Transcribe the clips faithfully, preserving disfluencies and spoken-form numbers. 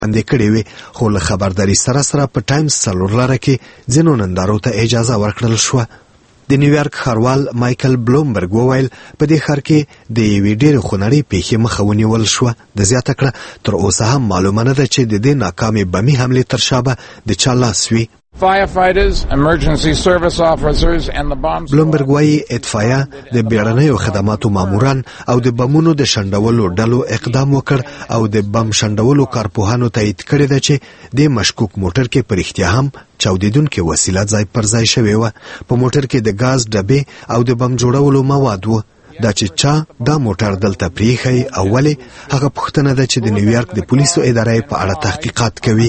باندې کړې وي، خو له خبرداري سره سره په ټایمز څلور لاره کې ځینو نندارو ته اجازه ورکړل شوه. د نیویارک ښاروال مایکل بلومبرګ وویل په دې ښار کې د یوې ډېرې خونړۍ پیښې مخه ونیول شوه. د زیاته کړه تر اوسه هم معلومه نه ده چې د دې ناکامې بمي حملې تر شا به د چا لاس وي. بلومبرګ وایي اطفایه د بیړنیو خدماتو ماموران او د بمونو د شنډولو ډلو اقدام وکړ او د بم شنډولو کارپوهانو تایید کړی ده چې د مشکوک موټر کې په رښتیا هم چاودېدونکې وسیله ځای پر ځای شوې وه. په موټر کې د ګاز ډبې او د بم جوړولو مواد وو. دا چې چا دا موټر دلته پریښی او ولې، هغه پوښتنه ده چې د نیویارک د پولیسو ادارې په اړه تحقیقات کوي.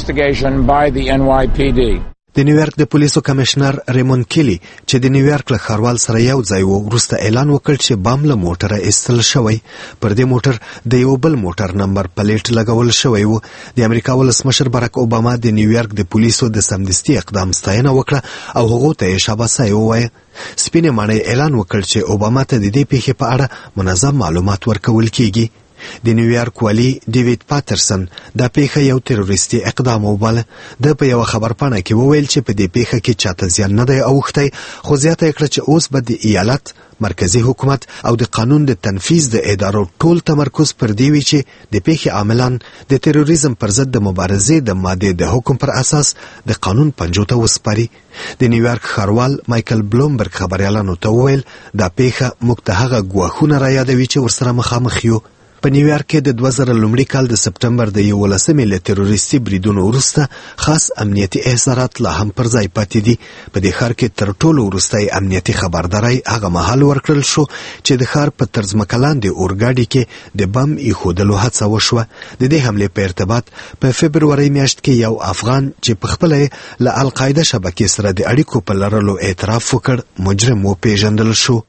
د نیویارک د پولیسو کمشنر ریمون کیلی چې د نیویارک له ښاروال سره یو ځای و، وروسته اعلان وکړ چې بم له موټره ایستل شوی. پر دې موټر د یو بل موټر نمبر پلیټ لګول شوی و. د امریکا ولسمشر باراک اوباما د نیویارک د پولیسو د سمدستي اقدام ستاینه وکړه او هغو ته یې شاباسي ووایه. سپینې ماڼۍ اعلان وکړ چې اوباما ته د دې پیښې په اړه منظم معلومات ورکول کیږي. د نیویارک والی ډیوید پاترسن دا پیښه یو تروریستي اقدام وباله. د په یو خبرپاڼه کې وویل چې په دې پیښه کې چاته زیان نه دی اوښتی، خو زیاته یې کړه چې اوس به د ایالت مرکزی حکومت او د قانون د تنفیذ د ادارو ټول تمرکز پر دی وي چې د پیښې عاملان د تروریزم پر ضد د مبارزې د مادې د حکم پر اساس د قانون پنجو ته وسپاري. د نیویارک ښاروال مایکل بلومبرګ خبریالانو ته وویل دا پیښه موږ ته هغه ګواښونه را یادوي چې ورسره مخامخ یو. په نیویارک کې د دوه زره لومړي کال د سپټمبر د یولسمې له تروریستي بریدونو وروسته خاص امنیتي احصارات لا هم پر ځای پاتې دي. په دې ښار کې تر ټولو وروستی امنیتي خبرداری هغه مهال ورکړل شو چې د ښار په طرز مکلاندې اورګاډي کې د بم ایښودلو هڅه وشوه. د دې حملې په ارتباط په فبرورۍ میاشت کې یو افغان چې پخپله یې له القاعده شبکې سره د اړیکو په لرلو اعتراف وکړ مجرم وپېژندل شو.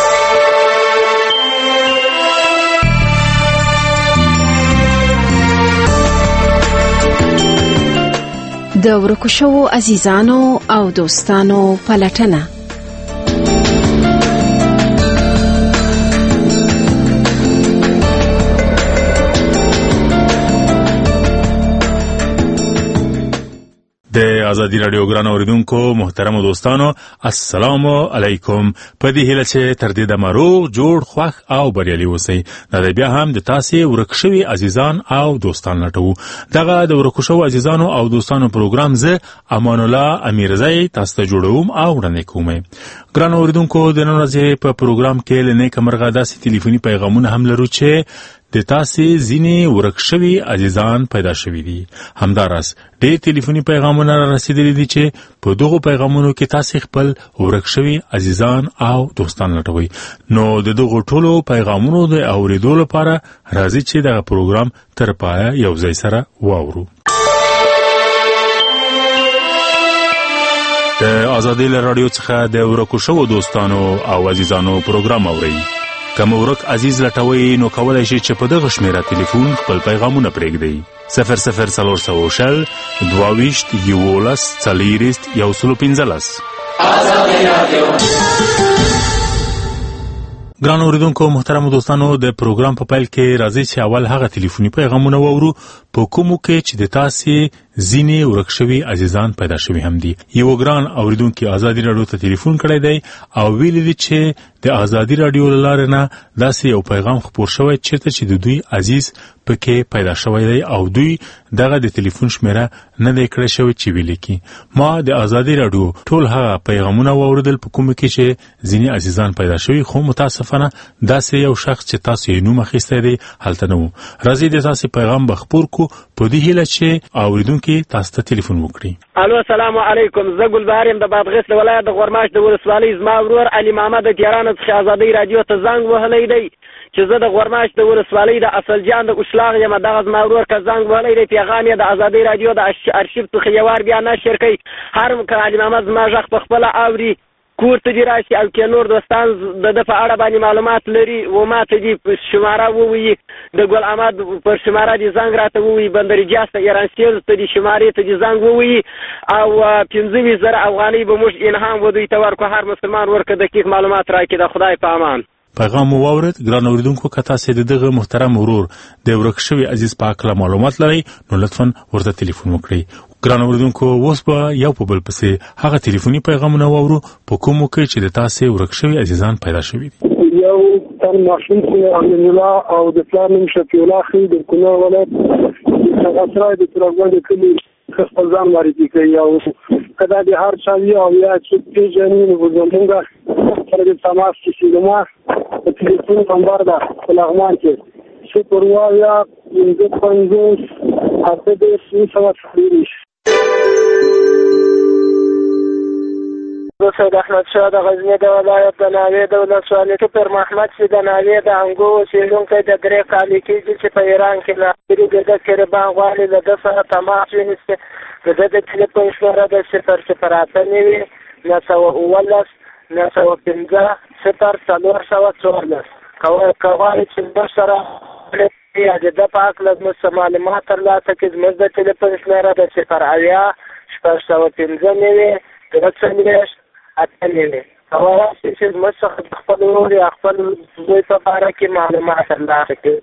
د ورکو شوو عزیزانو او دوستانو پلټنه. د ازادي رادیو ګران اوریدونکو محترم دوستانو السلام علیکم. په دې هیله چې تر دې د مروغ جوړ خوښ او بریالي اوسئ. دا بیا هم د تاسې ورک شوي عزیزان او دوستان لټوو. دغه د ورک شوو عزیزانو او دوستانو پروګرام زه امان الله امیرزی تاسو ته جوړوم او وړاندې کوم. ګران اوریدونکو د نن ورځې په پروګرام کې له نیکه مرغه داسې ټلیفوني پیغامونه هم لرو چې د تاسې ځینې ورک شوي عزیزان پیدا شوي دي. همداراز ډېر ټلیفوني پیغامونه را رسېدلي دي چې په دغو پیغامونو کې تاسې خپل ورک شوي عزیزان او دوستان لټوئ. نو د دغو ټولو پیغامونو د اورېدو لپاره راځئ چې دغه پروګرام تر پایه یو ځای سره واورو. د ازادي رادیو څخه د ورکو شوو دوستانو او عزیزانو پروګرام اورئ. که مورک عزیز لټوي نو کولای شي چې په دغه شمیره ټلیفون خپل پیغامونه پرېږدئ. صفر صفر څلور سوه شل دوه ویشت یولس څلېرویشت یو سل پنځلس. ګران اوریدونکو محترم دوستانو د پروګرام په پیل کې راځي چې اول هغه ټلیفوني پیغامونه واورو په کومو کې چې د تاسې ځینې ورک شوي عزیزان پیدا شوي هم دي. یو ګران اوریدونکي ازادي رادیو ته ټلیفون کړی دی او ویلي دي چې د ازادي رادیو له لارې نه داسې یو پیغام خپور شوی چېرته چې د دوی عزیز پکې پیدا شوی دی او دوی دغه د ټلیفون شمیره نه دی کړی شوی چې ویلي کړي. ما د ازادي رادیو ټول هغه پیغامونه واورېدل په کومو کې چې ځینې عزیزان پیدا شوي، خو متاسفانه داسې یو شخص چې تاسو یې نوم اخیستی دی هلته نه و. راځئ د تاسې پیغام به خپور کړو په دې هیله چې اوریدونکي تاسو ته ټلیفون وکړي. الو السلام علیکم. زه ګلبهار یم د بادغیس ولایت د غورماش د ولسوالۍ. زما ورور علي محمد د تهران څخه ازادي رادیو ته زنګ وهلی دی چې زه د غورماش د ولسوالۍ د اصل جان د اشلاغ یم. دغه زما ورور که زنګ وهلی دی پیغام یې د ازادي رادیو د ارشیف څخه یو وار بیا نشر کوي. هر که علي محمد زما غږ په خپله اوري کور ته دې راشي او که نور دوستان د ده په اړه باندې معلومات لري و ما ته دې شماره ووایي، د ګل احمد پر شماره دې زنګ راته ووایي، بندرجاس ته ایران سیلز ته دې شمارې ته دې زنګ ووایي او پنځه ویشت زره افغانۍ به موږ انعام و دوی ته ورکړو. هر مسلمان ورکړه دقیق معلومات راکړي. د خدای په امان. پیغام مو واورید. ګران اوریدونکو که تاسو د دغه محترم ورور د ورک شوي عزیز په اړه معلومات لرئ نو لطفا ورته ټلیفون وکړئ. ګران اوریدونکو اوس به یو په بل پسې هغه ټلیفوني پیغامونه واورو په کومو کې چې د تاسو ورک شوي عزیزان پیدا شوي دي. یو تن ماشوم چې امین الله او د پلان نوم شفیع الله خي د کونړ ولایت هغه سره د ترغوند کلی خپل ځان معرفي کوي او کدا د هر چا وی او یا چې پیژنې نو زمونږ سره د تماس کې ما په ټلیفون نمبر دا لغمان کې صفر وایا پنځه پنځوس اته دېرش سوه څلوېښت. زه سید احمد شاه د غزني د ولایت د ناوې د ولسوالۍ پیر محمد چې د ناوې د انګو اوسېدونکی د درې کالې کېږي چې په ایران کې ناظري د ده قربان غواړي له ده سره تماس ونیسي. د ده د ټلیفون شمېره د صفر صفر اته نوي نهه سوه اوولس نهه سوه پنځه صفر څلور سوه څوارلس. که غواړئ چې موږ سره یا د ده په هکله زموږ څه معلومات ترلاسه کړي زموږ د ټلیفون شمېره د صفر اویا شپږ سوه پنځه نوي درې څلوېښت اته نوي. که غواړئ چې زموږ څخه د خپل ورور یا خپل زوی په باره کې معلومات ترلاسه کړي.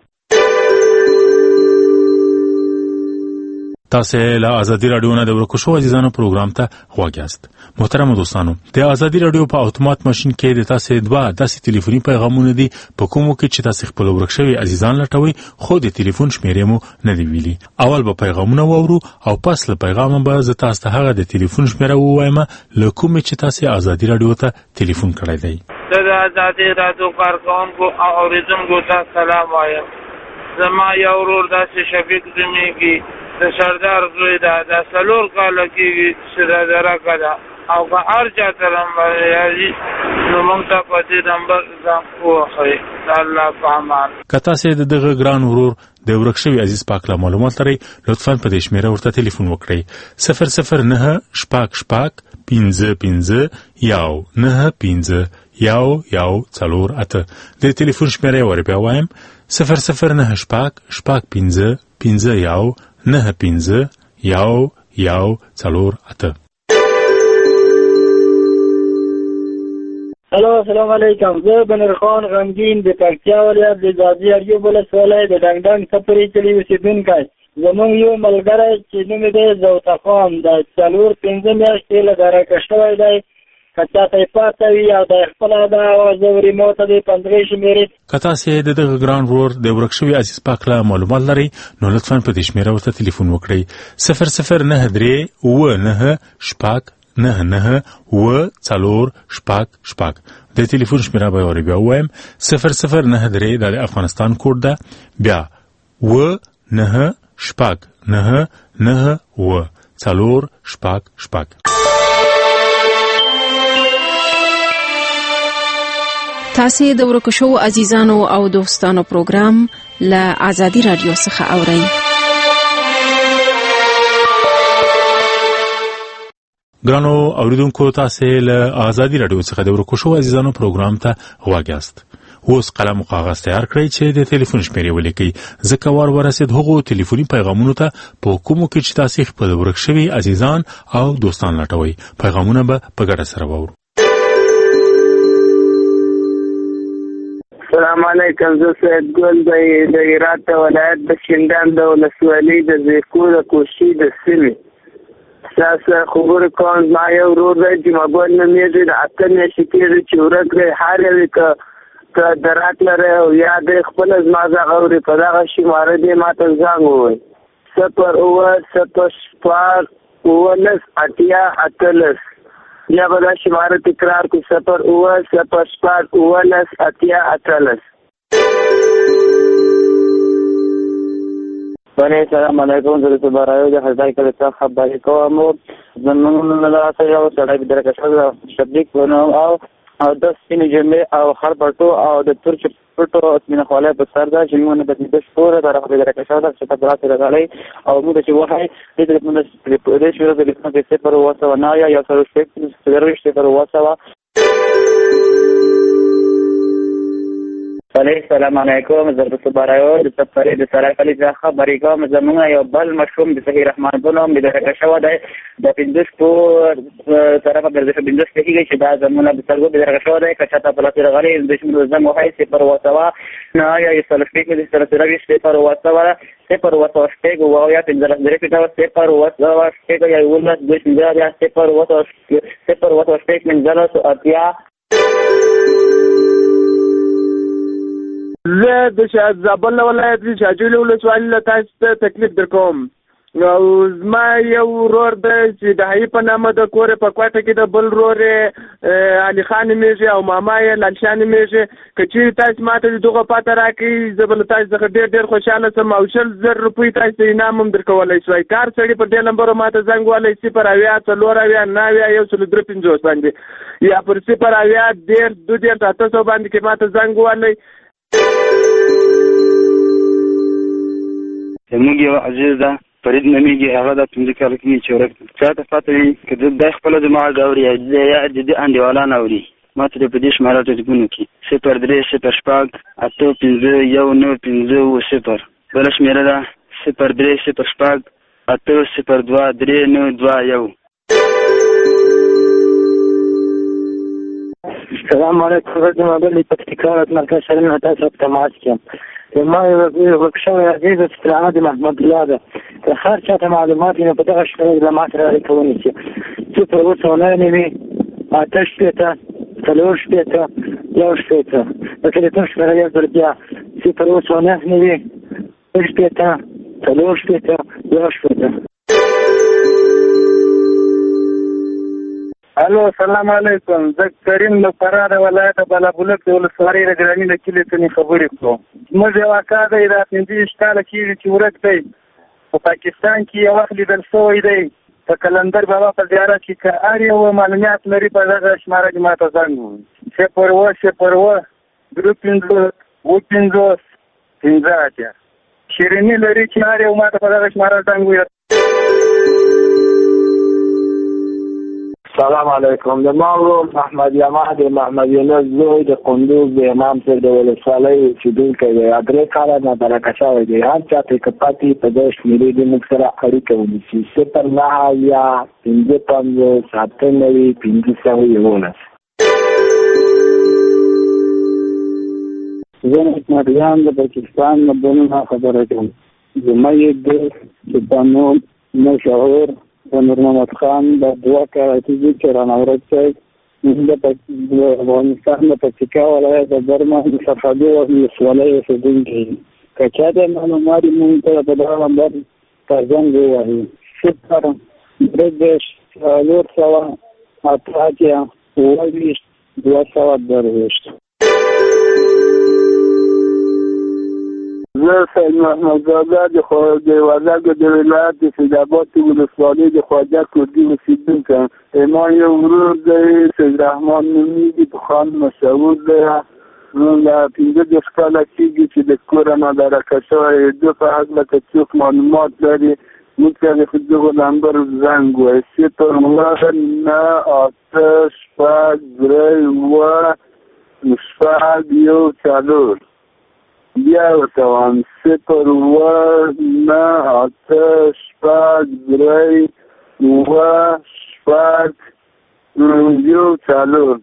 تاسو له ازادي رادیو نه د ورکو شو عزیزانو پروګرام ته غوږ یاست. محترم دوستانو د ازادي رادیو په اتومات ماشين کې د تاسو دوه داسې ټلیفوني پیغامونه دي په کومو کې چې تاسو خپل ورک شوی عزیزان لټوي خو د ټلیفون شمیرې مو نه دی ویلي. اول به پیغامونه وورو او پس له پیغام به زه تاسو ته هغه د ټلیفون شمیره ووایم له کومې چې تاسو ازادي رادیو ته ټلیفون کړی دی. د ازادي رادیو کارکونکو او اوریدونکو ته سلام وایم. زما یو ورور داسې شفیق زمیږي د سردار زوی دا د څلور کاله کېږي چې دا درکه ده او که هر چا ته نمبر یادي نو موږ ته په دې نمبر ځان ووښئ د الله په امان. که تاسې د دغه ګران ورور د ورک شوي عزیز په هکله معلومات لرئ لطفا په دې شمېره ورته ټلیفون وکړئ صفر صفر نهه شپږ شپږ پنځه پنځه یو نهه پنځه یو یو څلور اته. د ټلیفون شمېره ور بیا وایم صفر صفر نهه شپږ شپږ پنځه پنځه یو نهه پنځه یو یو څلور اته. هلو السلام علیکم. زه بنر خان غمګین د پکتیا ولایت د ځاځي اریوب ولسوالۍ د ډنګ ډنګ سپرې کلي اوسېدونکی. زموږ یو ملګری چې نوم یې دی زوتخان د څلور پنځه میاشتې له درکه شوی دی. که چاته یې پاته وي او د خپله ده او زه ورې موته د پنځغې شمېرې. که تاسې د دغه ګران ورور د ورک شوي عزیز په هکله معلومات لرئ نو لطفا په دې شمېره ورته ټلیفون وکړئ صفر صفر نهه درې اووه نهه شپږ نهه نهه اووه څلور شپږ شپږ. د ټلیفون شمېره به ور بیا ووایم صفر صفر نهه درې دا د افغانستان کوډ ده بیا اووه نهه شپږ نهه نهه اووه څلور شپږ شپږ. تاسې د ورکو شو عزیزانو او دوستانو پروګرام له ازادي رادیو څخه اورئ. ګرانو اوریدونکو تاسې له ازادي رادیو څخه د ورکو شو عزیزانو پروګرام ته غوږ یاست. اوس قلم او کاغذ تیار کړئ چې د ټلیفون شمېرې ولیکئ ځکه وار ورسېد هغو ټلیفوني پیغامونو ته په کومو کې چې تاسې خپل ورک شوي عزیزان او دوستان لټوئ. پیغامونه به په ګډه سره واورو. السلام علیکم. زه سید ګل د هرات ولایت د شینډان د ولسوالۍ د زیکو د کوشي د سیمې تاسو خبرې کوم. ما یو ورور دی چې موبایل نومېږي د اته میاشتې کېږي چې ورک دی. هر یو یې که درک لري او یا دی خپله زما غږ اوري په دغه شماره دی ما ته زنګ ووایي صفر اووه صفر شپږ اوولس اتیا اتلس. یا به دا شماره تکرار کو صفر اووه صفر شپږ اوولس اتیا اتلس. بله سلام علیکم. زه د صبرایو د هزای کله څخه خبرې کوم. زمونږ نه راځي یو سړی به درکه شو شبلیک ونوم او او د سپینې جمعې او خړ پټو او د تور چپټو اسمینه خواله په سر ده چې موږ نه د دې شپوره درخه به درکه شو چې په برات راغلی او موږ چې وای د دې په دې شوره د لیکونو کې صفر وسو نه یا یا سره شپږ صفر صفر وسو. بله سلام علیکم. زه د صبرایو د سفرې د سره کلی څخه خبرې کوم. زموږ یو بل مشروم د صحیح رحمان په نوم د ډکه شوی دی د پنځوس په طرفه ګرځي پنځوس کېږي چې دا زموږ د سرګو د ډکه شوی دی که چاته په لاس راغلی د شمول زنګ وهي صفر وسوه نه یا سل شپږ د سره سره صفر وسوه صفر وسوه شپږ او یا پنځلس درې پیټه صفر وسوه شپږ یا ولس د شمول یا صفر وسوه صفر وسوه شپږ پنځلس اتیا. زه د زابل ولایت د شاجوی ولسوالۍ له تاسو ته تکلیف درکوم. او زما یو ورور دی چې د هغې په نامه د کور په کوټه کې د بل ورور علي خان نومېږي او ماما یې لالشاه نومېږي. که چېرې تاسو ما ته د دغه پاته راکړئ زه به له تاسو څخه ډېر ډېر خوشحاله شم او شل زر روپۍ تاسو ته انعام هم درکولی شوی. کار سړي پر دې نمبرو ما ته زنګ وهلی صفر اویا څلور اویا نهه اویا یو سل درې پنځوس باندې یا پر صفر اویا دېرش دوه دېرش اته سوه باندې کې ما ته زنګ وهلی. زموږ یو عزیز ده فرید نومېږي هغه د پنځه کاله کېږي چې ورک چا ته پته وي که دی خپله زما غږ اوري یا د دې انډیوالان اوري ما ته په دې شماره ټلیفون وکړي صفر درې صفر شپږ اته پنځه یو نهه پنځه اووه صفر. بله شمېره ده صفر درې صفر شپږ اته صفر دوه درې نهه دوه یو. السلام علیکم. زه د مابل د پکتیکا مرکز سره تاسو سره تماس کوم. ما یو ورکشوی عزیز استرانه د محمد الله ده. که هر چا ته معلومات وي نو په دغه شمېره له ما سره اړیکه ونیسي. صفر اووه سوه نهه نوي اته شپېته څلور شپېته یو شپېته. د ټلیفون شمېره یو ځل بیا صفر اووه سوه نهه نوي اوه شپېته څلور شپېته یو شپېته. الو سلام علیکم. زه کریم له فراه د ولایت بالابلوک د ولسوالۍ د ګراني له کلي څخه خبرې کوم. زموږ یو اکا دی دا پنځه ویشت کاله کېږي چې ورک دی. په پاکستان کې یو وخت لیدل شوی دی په کلندر بابا په زیارت کې که هر یو معلومات لري په دغه شماره کې ما ته زنګ ووهي صفر اووه صفر اووه درې پنځوس اووه پنځوس پنځه اتیا. شیریني لري چې هر یو ما ته په دغه شماره زنګ ووهي. سلام علیکم. د ما ورور محمد یما د محمد یونس زوی د قندوز د امام صاحب د ولسوالۍ اوسېدونکی دی. درې کاله نه برکه شوی دی. هر چا ته که پاتې په دغه شمېرې دې موږ سره اړیکه ونیسي صفر نهه اویا پنځه پنځوس اته نوي پنځه سوه یولس. زه حکمتیان د پاکستان نه بلنه خبره کوم. زما یې دی چې په نوم مشهور و نور محمد خان د دوه کاله کېږي چې رانه ورک شوی. موږ د افغانستان د پکتیکا ولایت د برمن د سرحدي ولسوالۍ اوسېدونکي یو. که چا ته معلومات وي موږ ته په دغه نمبر ته زنګ ووهي صفر درې دېرش څلور سوه اته اتیا اووه ویشت دوه سوه درویشت. زه سید محمد زاده د وردګو د ولایت د سیدآباد د ولسوالۍ د خواجه کوردي اوسېدونکی یم. ما یو ورور دی سید رحمان نومېږي پخوان مشهور دی. له پنځه دېرش کاله کېږي چې د کوره نه درکه شوی. ده په هکله که څوک معلومات لري موږ ته د دغو نمبر زنګ ووهي صفر اووه نهه اته شپږ درې اووه شپږ یو څلور. بیا ورته وایم صفر اووه نهه اته شپږ درې اووه شپږ یو څلور.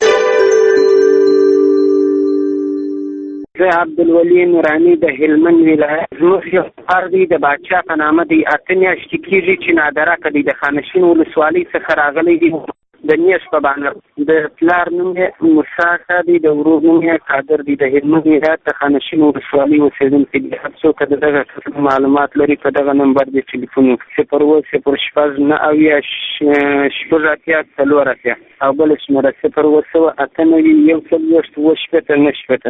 زه عبدالولي نوراني د هلمند ولایت. زموږ یو کار دی د باچا په نامه دی. اته میاشتې کېږي چې نادرکه دی. د خانشین ولسوالۍ څخه راغلی دی د نیش په بانه. د پلار نوم یې موسی ښه دی. د ورور نوم یې قادر دی. د هلمند ولایت د خانشین ولسوالۍ اوسېدونکی دی. هر څوک د دغه قسم معلومات لري په دغه نمبر د ټلیفون صفر اووه صفر شپږ نهه اویا شپږ اتیا څلور اتیا او بله شمېره صفر اووه سوه اته نوي یو څلوېښت اووه شپېته نهه شپېته.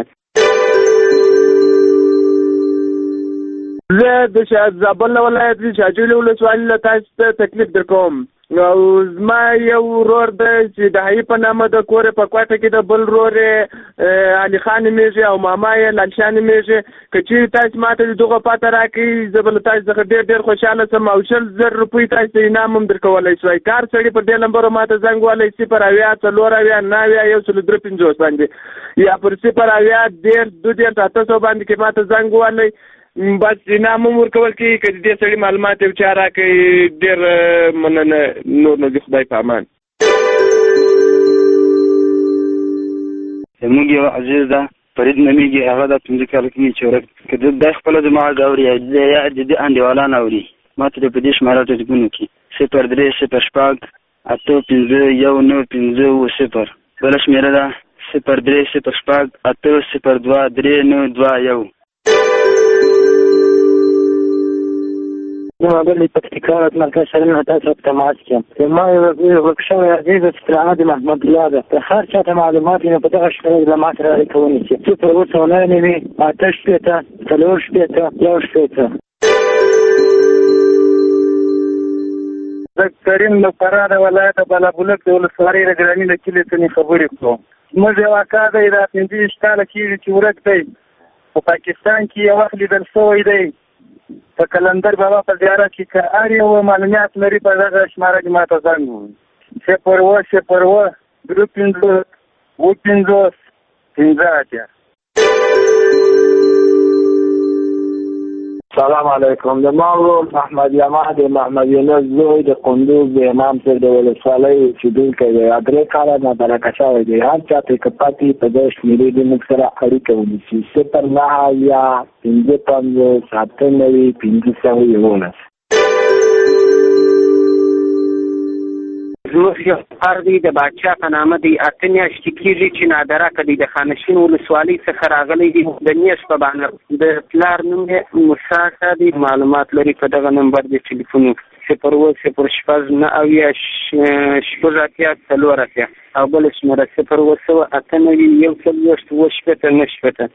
زه د زابل ولایت د شاجوی ولسوالۍ له تاسو ته تکلیف درکوم. او زما یو ورور دی چې د هغې په نامه د کور په کوټه کې د بل ورور علي خان نومېږي او ماما یې لالشا نومېږي. که چېرې تاسو ما ته د دغو پته راکړئ زه به له تاسو څخه ډېر ډېر خوشحاله شم او شل زر روپۍ تاسو ته انعام هم درکولی شوی. کار سړي پر دې نمبرو ما ته زنګ وهلی صفر اویا څلور اویا نهه اویا یو سل درې پنځوس باندې یا پر صفر اویا دېرش دوه دېرش اته سوه باندې کې ما ته زنګ وهلی بس انعام هم ورکول کېږي. که د دې سړي معلومات یو چا راکړئ ډېر مننه. نور نو د خدای په امان. زموږ یو عزیز ده فرید نومېږي، هغه دا پنځه کاله کېږي چې ورک که د دی خپله زما غږ اوري یا د دې انډیوالان اوري ما ته د په دې شماره ټلیفون وکړي صفر درې صفر شپږ اته پنځه یو نهه پنځه اووه صفر. بله شمېره ده صفر درې صفر شپږ اته صفر دوه درې نهه دوه یو. زما بل پکتیکا مرکز شرم تاسو په تماس کې ما یو ورکشاو عزیز استراحت محمد الله ده. که هر چا ته معلومات نه په دغه شکل له ما سره اړیکه ونیسي. صفر اووه څلور نوي اته شپېته څلور شپېته یو شپېته. زه کریم له فراه ولایت بالابلوک د ولسوالۍ د ګراني له کلي څخه خبرې کوم. زموږ یو اکا دی دا پنځه ویشت کاله کېږي چې ورک دی. په پاکستان کې یو وخت لیدل شوی دی په کلندر بابا په زیارت کې که هر یو معلومات لري په دغه شماره کې ما ته زنګ ووهئ صفر اووه صفر اووه درې پنځوس اووه پنځوس پنځه اتیا. سلام علیکم. د ما ورور محمد یما د محمد یونس زوی د قندوز د امام صاحب د ولسوالۍ اوسېدونکی دی. درې کاله نابرکه شوی دی. هر چا ته که پاتې په دغه شمېرې د موږ سره اړیکه ونیسي صفر نهه اویا پنځه پنځوس اته نوي پنځه سوه یولس. زموږ یو کار دی د باچا په نامه دی اته میاشتې کېږي چې نادرکه دی د خانشین ولسوالۍ څخه راغلی دی د نیش په بانر د پلار نوم یې موسی ښه دی. معلومات لري په دغه نمبر د ټلیفون صفر اووه صفر شپږ نهه اویا شپږ اتیا څلور اتیا او بله شمېره صفر اووه سوه اته نوي یو څلوېښت اووه شپېته نهه شپېته.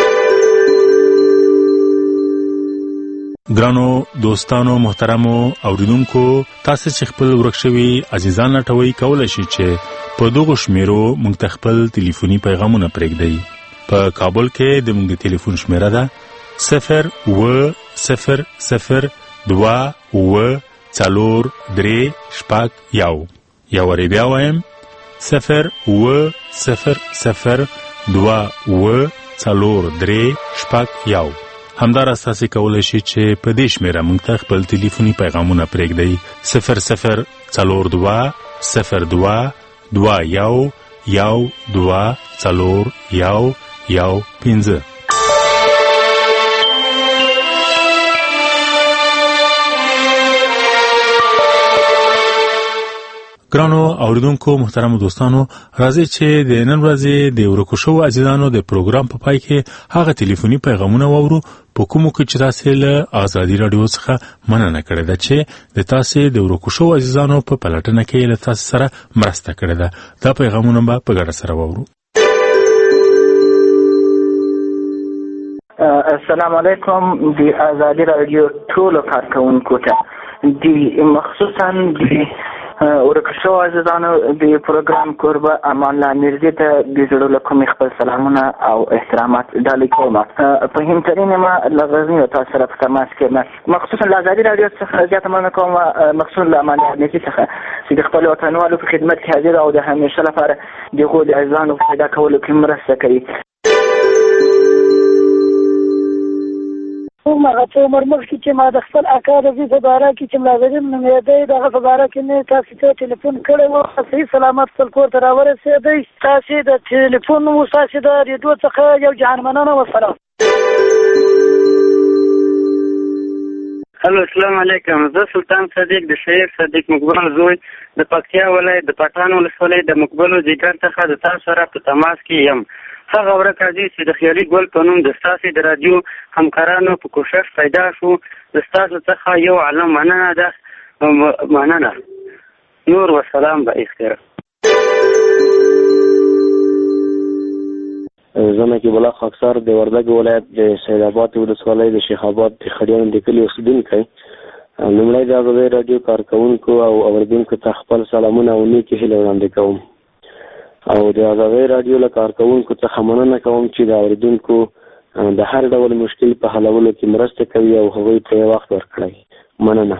ګرانو دوستانو محترمو اوریدونکو تاسو چې خپل ورک شوي عزیزان لټوي کولای شئ چې په دغه شمیرو موږ ته خپل ټلیفوني پیغامونه پرېږدئ. په کابل کې د موږ ټلیفون شمیره ده صفر اووه صفر صفر دوه اووه څلور درې شپږ یو. یا وری بیا وایم صفر اووه صفر صفر دوه اووه څلور درې شپږ یو. همداراز تاسو کولای شئ چې په دې شمیره موږ ته خپل ټلیفوني پیغامونه پرېږدئ صفر صفر څلور دوه صفر دوه دوه یو یو دوه څلور یو یو پنځه. ګرانو اوریدونکو محترم دوستانو راځي چې د نن ورځې د ورکو شو عزیزانو د پروګرام په پای کې هغه ټلیفوني پیغامونه وورو په کومو کې چې تاسو له آزادي رادیو څخه مننه کړې ده چې د تاسو د ورکو شو عزیزانو په پلټنه کې له تاسو سره مرسته کړې ده. دا پیغامونه به په ګډه سره وورو. السلام علیکم. د آزادي رادیو ټولو کارکونکو ته د مخصوصا د ورکو شو عزیزانو د پروګرام کوربه امان الله میرزي ته د زړه له کومې خپل سلامونه او احترامات ډالۍ کوم. په همترین ما له غزني تاسو سره په تماس کې مخصوصا له آزادي رادیو څخه زیاته مننه کوم مخصوصا له امان الله میرزي څخه چې د خپل وطنوالو په خدمت کې حاضر او د همیشه لپاره دغه د عزیزانو پیدا کولو کې مرسته کوي. هغه څو عمر مخکې چې ما د خپل اکا د زوی په باره کې چې ملازم نومېدی دغه په باره کې مې تاسو ته ټلیفون کړی و صحیح سلامت خپل کور ته راورسېدی. تاسې د ټلیفون و ستاسې د ریډیو څخه یو جهان مننه وسلام. هلو السلام علیکم. زه سلطان صدیق د شهید صدیق مقبل زوی د پکتیا ولایت د پټان ولسوالۍ د مقبلو ځیګر څخه د تاسو سره په تماس کې یم. هغه ورک عزیز چې د خیالي ګل په نوم د ستاسې د رادیو همکارانو په کوشش پیدا شو د ستاسو څخه یو عالم مننه ده مننه. نور وسلام به اختیار. زه نقیب الله خاکسار د وردګ ولایت د سید آباد ولسوالۍ د شیخ آباد د خړیانو د کلي اوسېدونکی. لومړی د آزادۍ راډیو کارکوونکو او اوریدونکو ته خپل سلامونه او نیکې هیلې وړاندې کوم او د آزادۍ راډیو له کارکوونکو څخه مننه کوم چې د اوریدونکو د هر ډول مشکل په حلولو کې مرسته کوي او هغوی ته یې وخت ورکړی. مننه.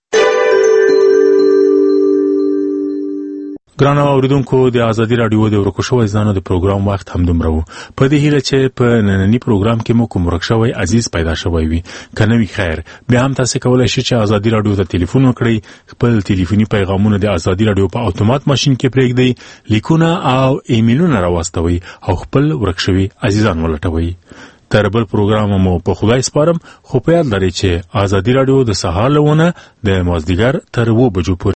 ګرانو اوریدونکو، د آزادي راډیو د ورکو شوی ځانو د پروګرام وخت هم دومره و. په دې هیله چې په نننی پروګرام کې مو کوم ورک شوی عزیز پیدا شوی وي، کنه وی خیر بیا هم تاسو کولای شئ چې آزادي راډیو ته ټلیفون وکړئ، خپل ټلیفوني پیغامونه د آزادي راډیو په اتومات ماشين کې پرېږدئ، لیکونه او ایمیلونه راوستوي او خپل ورک شوی عزیزان ولټوي. تر بل پروګرام مو په خدای سپارم، خو په یاد لرئ چې آزادي راډیو د سهار لونه د مازدیګر تر و بجو پورې